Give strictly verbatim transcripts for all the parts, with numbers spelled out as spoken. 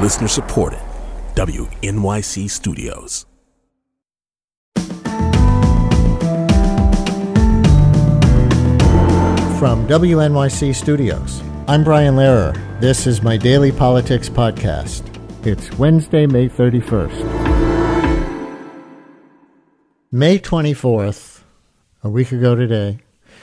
Listener supported. W N Y C Studios. From W N Y C Studios, I'm Brian Lehrer. This is my daily politics podcast. It's Wednesday, May thirty-first. May twenty-fourth, a week ago today,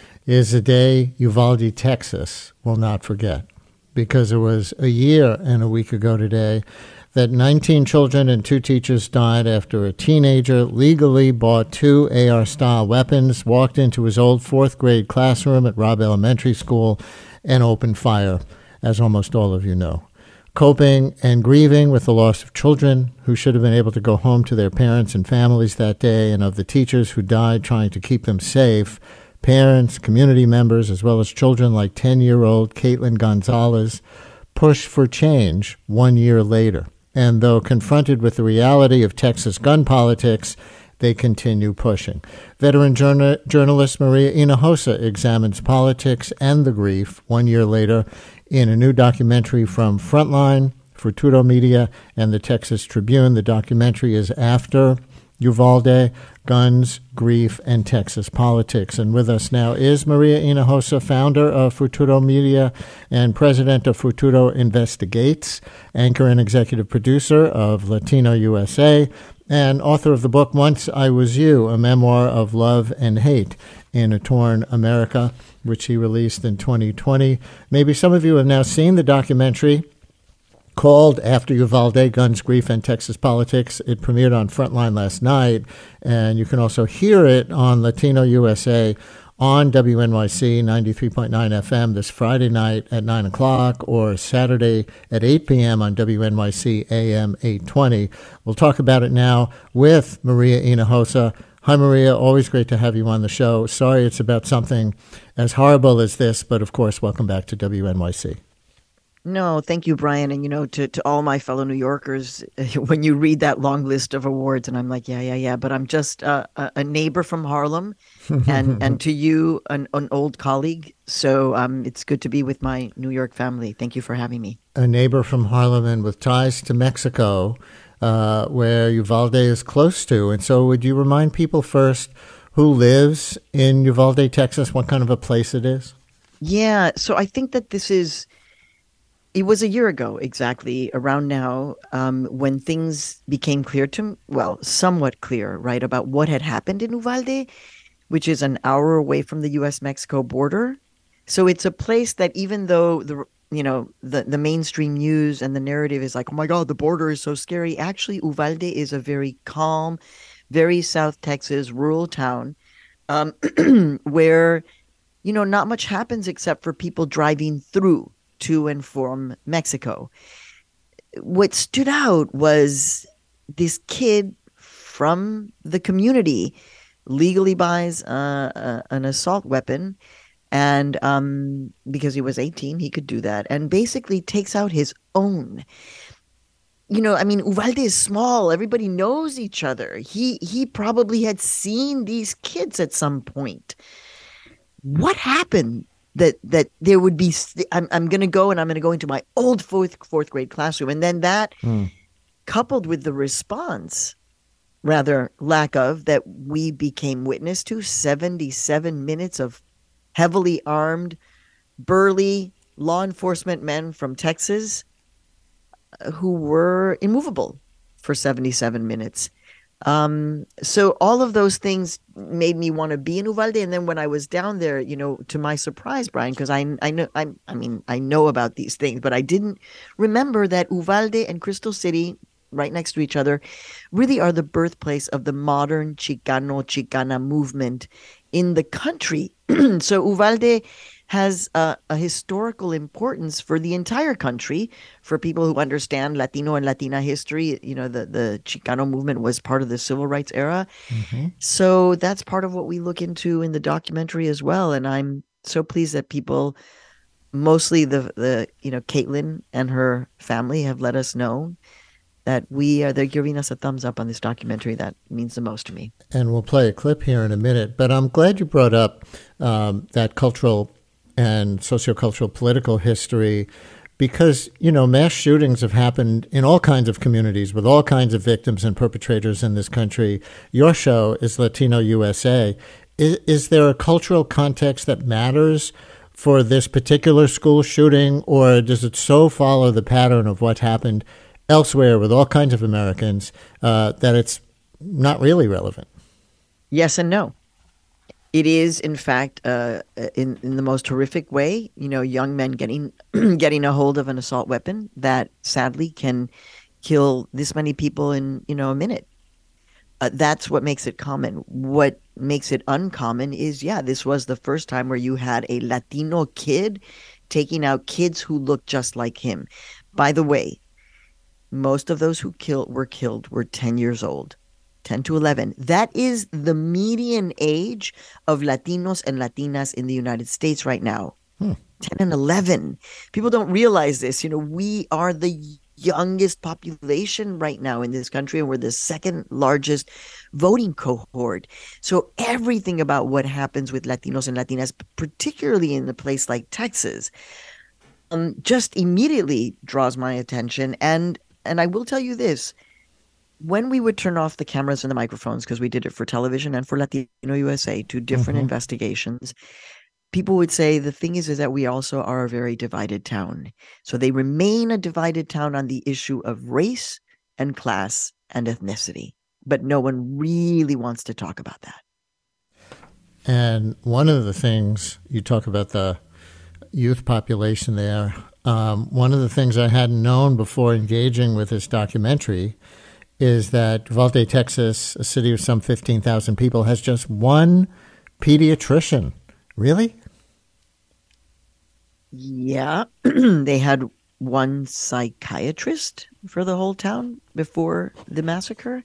is a day Uvalde, Texas will not forget, because it was a year and a week ago today that nineteen children and two teachers died after a teenager legally bought two A R-style weapons, walked into his old fourth grade classroom at Robb Elementary School, and opened fire, as almost all of you know. Coping and grieving with the loss of children who should have been able to go home to their parents and families that day, and of the teachers who died trying to keep them safe, parents, community members, as well as children like ten-year-old Caitlin Gonzalez, push for change one year later. And though confronted with the reality of Texas gun politics, they continue pushing. Veteran journal- journalist Maria Hinojosa examines politics and the grief one year later in a new documentary from Frontline, Futuro Media, and the Texas Tribune. The documentary is After Uvalde, Guns, Grief, and Texas Politics. And with us now is Maria Hinojosa, founder of Futuro Media and president of Futuro Investigates, anchor and executive producer of Latino U S A, and author of the book Once I Was You, a memoir of love and hate in a torn America, which he released in twenty twenty. Maybe some of you have now seen the documentary called After Uvalde, Guns, Grief, and Texas Politics. It premiered on Frontline last night, and you can also hear it on Latino U S A on W N Y C ninety-three point nine F M this Friday night at nine o'clock or Saturday at eight p.m. on W N Y C A M eight twenty. We'll talk about it now with Maria Hinojosa. Hi, Maria. Always great to have you on the show. Sorry it's about something as horrible as this, but of course, welcome back to W N Y C. No, thank you, Brian. And, you know, to, to all my fellow New Yorkers, when you read that long list of awards, and I'm like, yeah, yeah, yeah, but I'm just uh, a, a neighbor from Harlem, and, and to you, an, an old colleague. So um, it's good to be with my New York family. Thank you for having me. A neighbor from Harlem and with ties to Mexico, uh, where Uvalde is close to. And so would you remind people first who lives in Uvalde, Texas, what kind of a place it is? Yeah, so I think that this is... It was a year ago, exactly, around now, um, when things became clear to, well, somewhat clear, right, about what had happened in Uvalde, which is an hour away from the U S Mexico border. So it's a place that even though, the you know, the, the mainstream news and the narrative is like, oh, my God, the border is so scary. Actually, Uvalde is a very calm, very South Texas rural town um, where, you know, not much happens except for people driving through to and from Mexico. What stood out was this kid from the community legally buys uh, uh, an assault weapon, and um, because he was eighteen, he could do that, and basically takes out his own. You know, I mean, Uvalde is small. Everybody knows each other. He he probably had seen these kids at some point. What happened? That that there would be, I'm I'm going to go and I'm going to go into my old fourth fourth grade classroom, and then that, mm. coupled with the response, rather lack of, that we became witness to, seventy-seven minutes of heavily armed, burly law enforcement men from Texas who were immovable for seventy-seven minutes. Um, so all of those things made me want to be in Uvalde. And then when I was down there, you know, to my surprise, Brian, because I, I know, I, I mean, I know about these things, but I didn't remember that Uvalde and Crystal City, right next to each other, really are the birthplace of the modern Chicano, Chicana movement in the country. So Uvalde has a, a historical importance for the entire country. For people who understand Latino and Latina history, you know, the, the Chicano movement was part of the civil rights era. Mm-hmm. So that's part of what we look into in the documentary as well. And I'm so pleased that people, mostly the, the you know, Caitlin and her family, have let us know that we are, they're giving us a thumbs up on this documentary. That means the most to me. And we'll play a clip here in a minute. But I'm glad you brought up um, that cultural and sociocultural political history, because, you know, mass shootings have happened in all kinds of communities with all kinds of victims and perpetrators in this country. Your show is Latino U S A. Is, is there a cultural context that matters for this particular school shooting, or does it so follow the pattern of what happened elsewhere with all kinds of Americans uh, that it's not really relevant? Yes and no. It is, in fact, uh, in in the most horrific way. You know, young men getting getting a hold of an assault weapon that sadly can kill this many people in, you know, a minute. Uh, that's what makes it common. What makes it uncommon is, yeah, this was the first time where you had a Latino kid taking out kids who looked just like him. By the way, most of those who killed were killed were ten years old, ten to eleven. That is the median age of Latinos and Latinas in the United States right now. Hmm. ten and eleven. People don't realize this. You know, we are the youngest population right now in this country, and we're the second largest voting cohort. So everything about what happens with Latinos and Latinas, particularly in a place like Texas, um, just immediately draws my attention. And and I will tell you this, when we would turn off the cameras and the microphones, because we did it for television and for Latino U S A, two different mm-hmm. investigations, people would say the thing is, is that we also are a very divided town. So they remain a divided town on the issue of race and class and ethnicity. But no one really wants to talk about that. And one of the things, you talk about the youth population there, um, one of the things I hadn't known before engaging with this documentary is that Uvalde, Texas, a city of some fifteen thousand people, has just one pediatrician. Really? Yeah. They had one psychiatrist for the whole town before the massacre.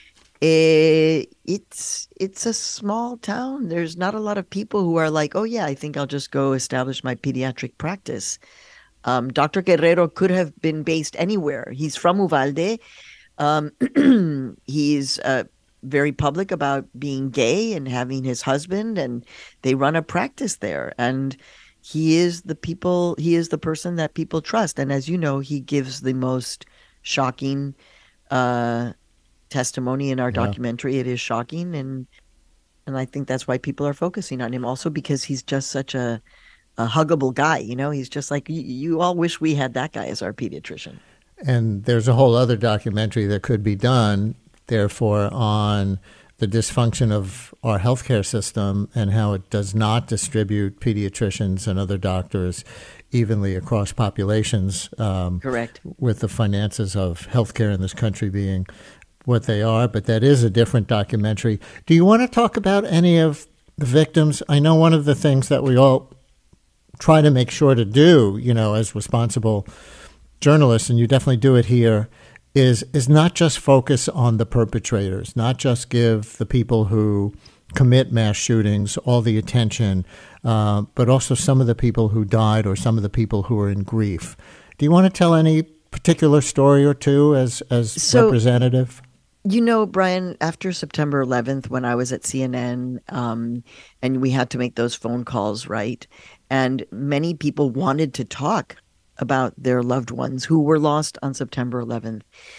It, it's it's a small town. There's not a lot of people who are like, oh, yeah, I think I'll just go establish my pediatric practice. Um, Doctor Guerrero could have been based anywhere. He's from Uvalde. Um, he's uh, very public about being gay and having his husband, and they run a practice there. And he is the people, he is the person that people trust. And as you know, he gives the most shocking uh, testimony in our yeah. documentary. It is shocking. And and I think that's why people are focusing on him, also because he's just such a, a huggable guy. You know, he's just like, you, you all wish we had that guy as our pediatrician. And there's a whole other documentary that could be done, therefore, on the dysfunction of our healthcare system and how it does not distribute pediatricians and other doctors evenly across populations. Um, Correct. With the finances of healthcare in this country being what they are. But that is a different documentary. Do you want to talk about any of the victims? I know one of the things that we all try to make sure to do, you know, as responsible journalists, and you definitely do it here, is is not just focus on the perpetrators, not just give the people who commit mass shootings all the attention, uh, but also some of the people who died or some of the people who are in grief. Do you want to tell any particular story or two as, as so, representative? You know, Brian, after September eleventh, when I was at C N N, um, and we had to make those phone calls, right? And many people wanted to talk about their loved ones who were lost on September eleventh.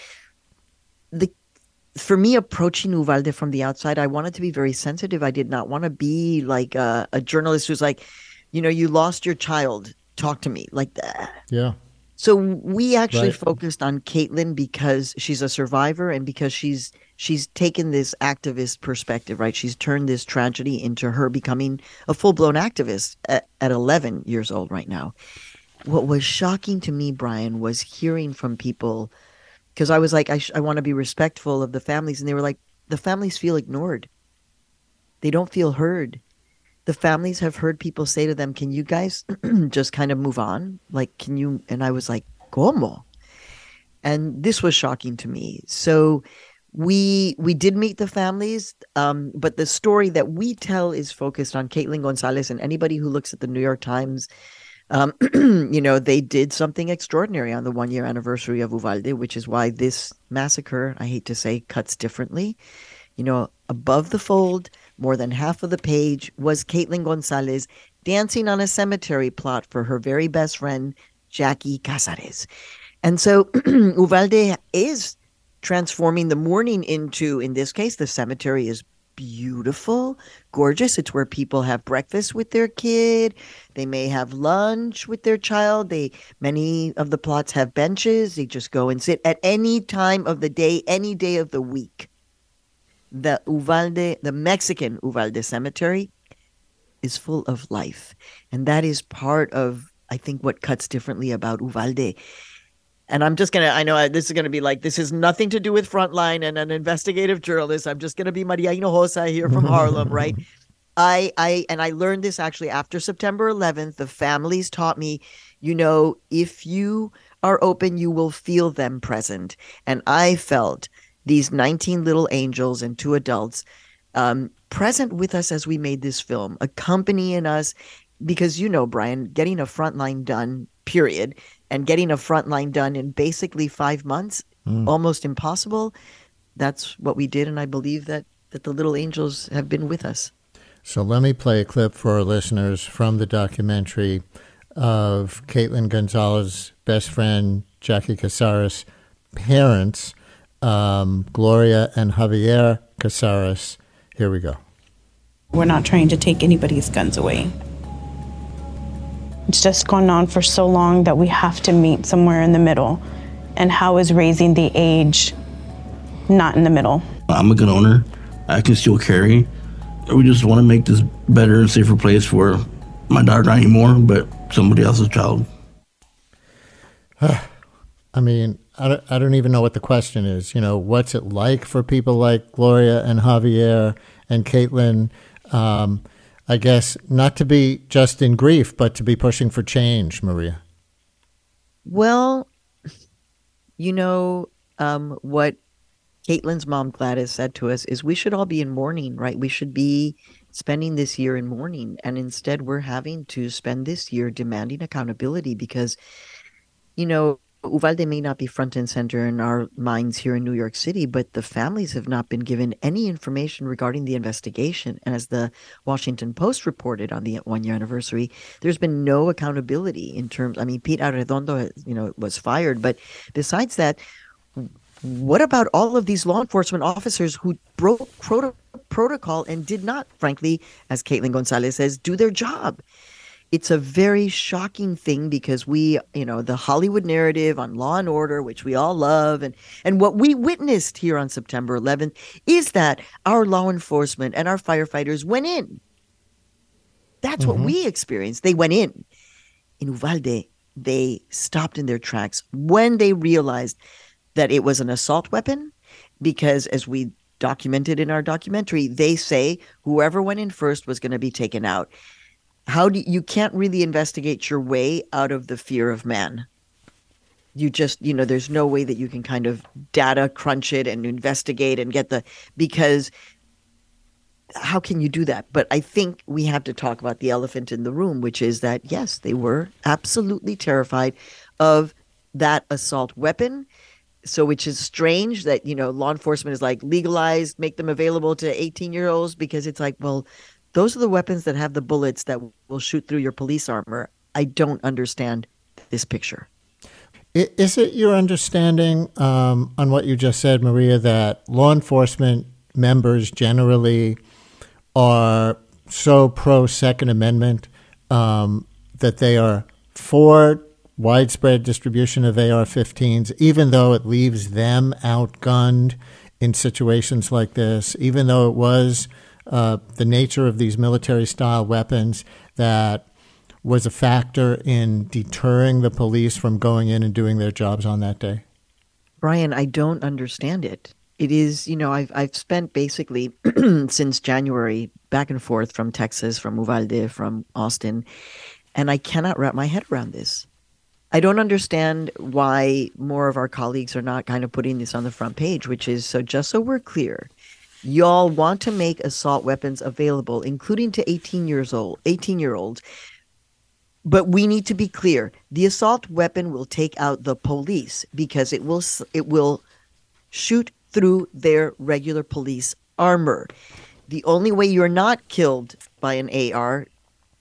The, for me, approaching Uvalde from the outside, I wanted to be very sensitive. I did not want to be like a, a journalist who's like, you know, you lost your child, talk to me, like that. Yeah. So we actually right. focused on Caitlin because she's a survivor and because she's she's taken this activist perspective, right? She's turned this tragedy into her becoming a full-blown activist at, at eleven years old right now. What was shocking to me, Brian, was hearing from people, because I was like, I, sh- I want to be respectful of the families. And they were like, the families feel ignored. They don't feel heard. The families have heard people say to them, can you guys just kind of move on? Like, can you? And I was like, ¿cómo? And this was shocking to me. So we we did meet the families, um, but the story that we tell is focused on Caitlin Gonzalez. And anybody who looks at the New York Times, Um, you know, they did something extraordinary on the one-year anniversary of Uvalde, which is why this massacre, I hate to say, cuts differently. You know, above the fold, more than half of the page was Caitlin Gonzalez dancing on a cemetery plot for her very best friend, Jackie Casares. And so Uvalde is transforming the morning into, in this case, the cemetery is beautiful, gorgeous. It's where people have breakfast with their kid. They may have lunch with their child. They many of the plots have benches. They just go and sit at any time of the day, any day of the week. The Uvalde, the Mexican Uvalde Cemetery is full of life. And that is part of, I think, what cuts differently about Uvalde. And I'm just going to, I know I, this is going to be like, this has nothing to do with Frontline and an investigative journalist. I'm just going to be Maria Hinojosa here from Harlem, right? I, I, and I learned this actually after September eleventh. The families taught me, you know, if you are open, you will feel them present. And I felt these nineteen little angels and two adults um, present with us as we made this film, accompanying us. Because, you know, Brian, getting a Frontline done, period, and getting a Frontline done in basically five months, mm. almost impossible. That's what we did, and I believe that, that the little angels have been with us. So let me play a clip for our listeners from the documentary of Caitlin Gonzalez's best friend, Jackie Casares' parents, um, Gloria and Javier Casares. Here we go. We're not trying to take anybody's guns away. It's just gone on for so long that we have to meet somewhere in the middle. And how is raising the age not in the middle? I'm a gun owner. I can still carry. We just want to make this better and safer place for my daughter, not anymore, but somebody else's child. I mean, I don't, I don't even know what the question is. You know, what's it like for people like Gloria and Javier and Caitlin? Um, I guess not to be just in grief, but to be pushing for change, Maria. Well, you know, um, what Caitlin's mom, Gladys, said to us is we should all be in mourning, right? We should be spending this year in mourning. And instead, we're having to spend this year demanding accountability because, you know, Uvalde may not be front and center in our minds here in New York City, but the families have not been given any information regarding the investigation. And as the Washington Post reported on the one-year anniversary, there's been no accountability in terms, I mean, Pete Arredondo, you know, was fired. But besides that, what about all of these law enforcement officers who broke proto- protocol and did not, frankly, as Caitlin Gonzalez says, do their job? It's a very shocking thing because we, you know, the Hollywood narrative on Law and Order, which we all love, and and what we witnessed here on September eleventh is that our law enforcement and our firefighters went in. That's mm-hmm. what we experienced. They went in. In Uvalde, they stopped in their tracks when they realized that it was an assault weapon, because as we documented in our documentary, they say whoever went in first was going to be taken out. How do you, you can't really investigate your way out of the fear of man. You just, you know, there's no way that you can kind of data crunch it and investigate and get the, because how can you do that? But I think we have to talk about the elephant in the room, which is that, yes, they were absolutely terrified of that assault weapon. So, which is strange that, you know, law enforcement is like legalized, make them available to eighteen year olds, because it's like, well, those are the weapons that have the bullets that will shoot through your police armor. I don't understand this picture. Is it your understanding um, on what you just said, Maria, that law enforcement members generally are so pro Second Amendment um, that they are for widespread distribution of A R fifteens, even though it leaves them outgunned in situations like this, even though it was uh, the nature of these military-style weapons that was a factor in deterring the police from going in and doing their jobs on that day? Brian, I don't understand it. It is, you know, I've I've spent basically since January back and forth from Texas, from Uvalde, from Austin, and I cannot wrap my head around this. I don't understand why more of our colleagues are not kind of putting this on the front page, which is, so just so we're clear, y'all want to make assault weapons available, including to eighteen years old, eighteen year olds. But we need to be clear. The assault weapon will take out the police because it will it will shoot through their regular police armor. The only way you're not killed by an A R,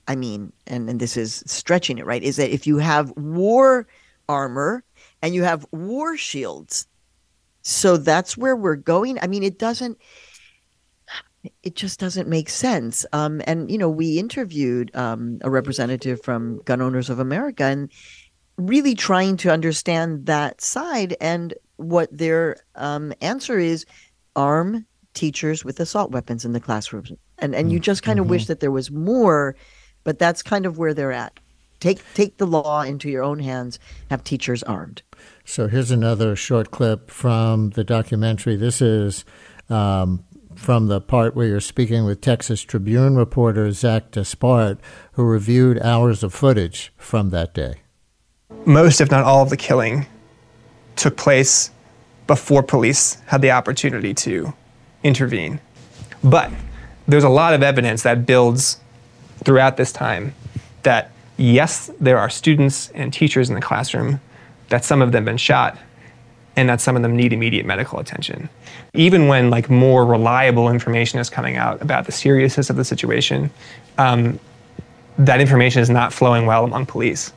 I mean, and, and this is stretching it, right, is that if you have war armor and you have war shields, so that's where we're going. I mean, it doesn't, it just doesn't make sense. Um, and, you know, we interviewed um, a representative from Gun Owners of America and really trying to understand that side. And what their um, answer is, arm teachers with assault weapons in the classrooms. And and you just kind of mm-hmm. wish that there was more, but that's kind of where they're at. Take take the law into your own hands, have teachers armed. So here's another short clip from the documentary. This is um, from the part where you're speaking with Texas Tribune reporter Zach Despart, who reviewed hours of footage from that day. Most, if not all, of the killing took place before police had the opportunity to intervene. But there's a lot of evidence that builds throughout this time that, yes, there are students and teachers in the classroom, that some of them have been shot, and that some of them need immediate medical attention. Even when like more reliable information is coming out about the seriousness of the situation, um, that information is not flowing well among police.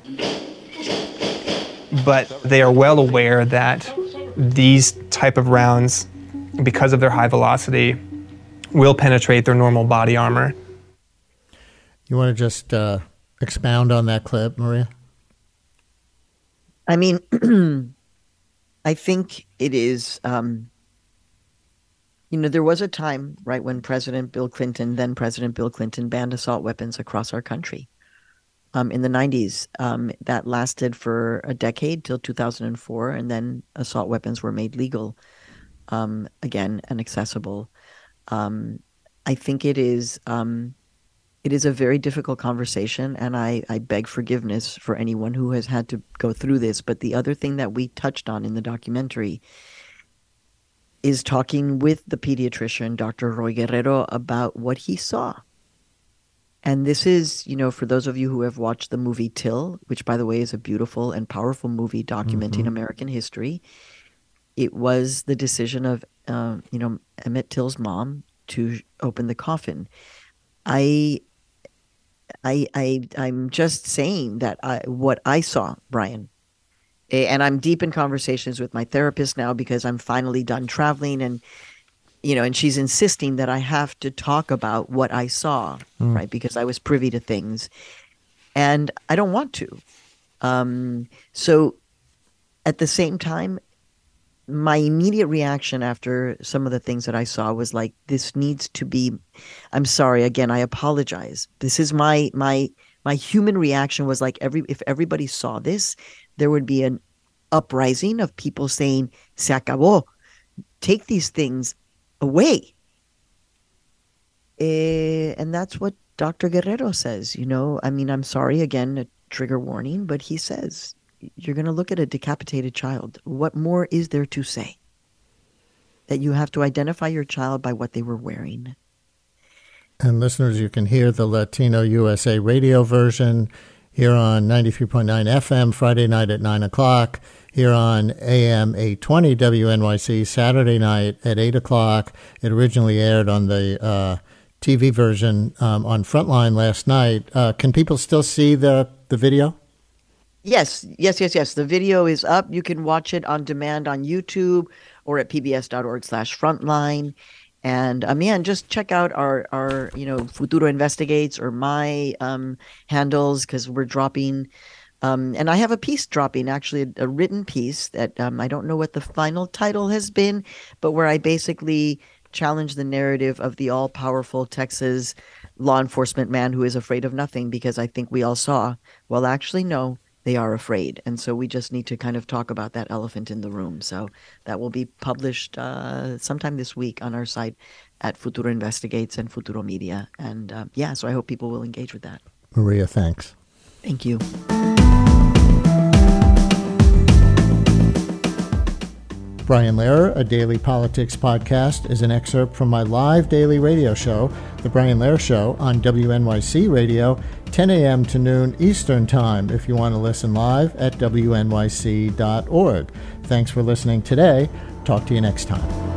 But they are well aware that these type of rounds, because of their high velocity, will penetrate their normal body armor. You want to just uh, expound on that clip, Maria? I mean, I think it is, um, you know, there was a time, right, when President Bill Clinton, then President Bill Clinton, banned assault weapons across our country. Um, in the nineties, um, that lasted for a decade till two thousand four, and then assault weapons were made legal um, again and accessible. Um, I think it is um, it is a very difficult conversation, and I, I beg forgiveness for anyone who has had to go through this. But the other thing that we touched on in the documentary is talking with the pediatrician, Doctor Roy Guerrero, about what he saw. And this is, you know, for those of you who have watched the movie Till, which, by the way, is a beautiful and powerful movie documenting mm-hmm. American history, it was the decision of, uh, you know, Emmett Till's mom to open the coffin. I, I, I, I'm just saying that I, what I saw, Brian, and I'm deep in conversations with my therapist now because I'm finally done traveling, and you know, and she's insisting that I have to talk about what I saw, mm. right? Because I was privy to things, and I don't want to. Um, so at the same time, my immediate reaction after some of the things that I saw was like, this needs to be, I'm sorry, again, I apologize. This is my, my, my human reaction was like, every, if everybody saw this, there would be an uprising of people saying, se acabó, take these things away. Uh, and that's what Doctor Guerrero says, you know, I mean, I'm sorry, again, a trigger warning, but he says, you're going to look at a decapitated child. What more is there to say? That you have to identify your child by what they were wearing. And listeners, you can hear the Latino U S A radio version here on ninety-three point nine F M Friday night at nine o'clock. Here on A M eight twenty W N Y C Saturday night at eight o'clock. It originally aired on the uh, T V version um, on Frontline last night. Uh, can people still see the, the video? Yes, yes, yes, yes. The video is up. You can watch it on demand on YouTube or at pbs.org slash frontline. And um, yeah, and just check out our, our, you know, Futuro Investigates or my um, handles, because we're dropping... Um, and I have a piece dropping, actually, a, a written piece that um, I don't know what the final title has been, but where I basically challenge the narrative of the all-powerful Texas law enforcement man who is afraid of nothing, because I think we all saw, well, actually, no, they are afraid. And so we just need to kind of talk about that elephant in the room. So that will be published uh, sometime this week on our site at Futuro Investigates and Futuro Media. And uh, yeah, so I hope people will engage with that. Maria, thanks. Thank you. Brian Lehrer, a daily politics podcast, is an excerpt from my live daily radio show, The Brian Lehrer Show, on W N Y C Radio, ten a.m. to noon Eastern Time, if you want to listen live at W N Y C dot org. Thanks for listening today. Talk to you next time.